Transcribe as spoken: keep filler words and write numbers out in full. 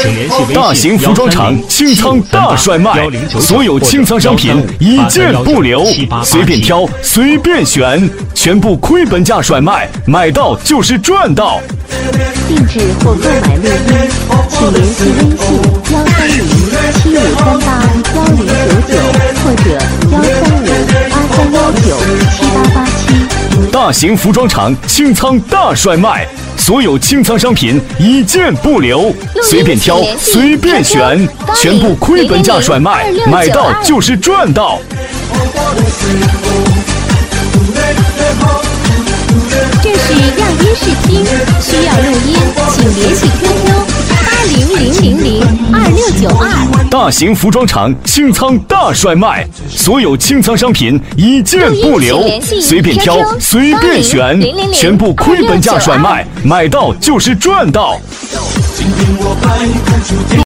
大型服装厂清仓大甩卖，所有清仓商品一件不留，随便挑，随便选，全部亏本价甩卖，买到就是赚到。 定制或购买录音，请联系微信幺三零七五三八幺零九九或者幺三五八三幺九七八八七。 大型服装厂清仓大甩卖，所有清仓商品一件不留，随便挑，随便选，全部亏本价甩卖，买到就是赚到。 这是样音试听，需要录音，请联系 Q Q 八零零零零二六九二。 大型服装厂清仓大甩卖，所有清仓商品一件不留，随便挑，随便选，全部亏本价甩卖，买到就是赚到。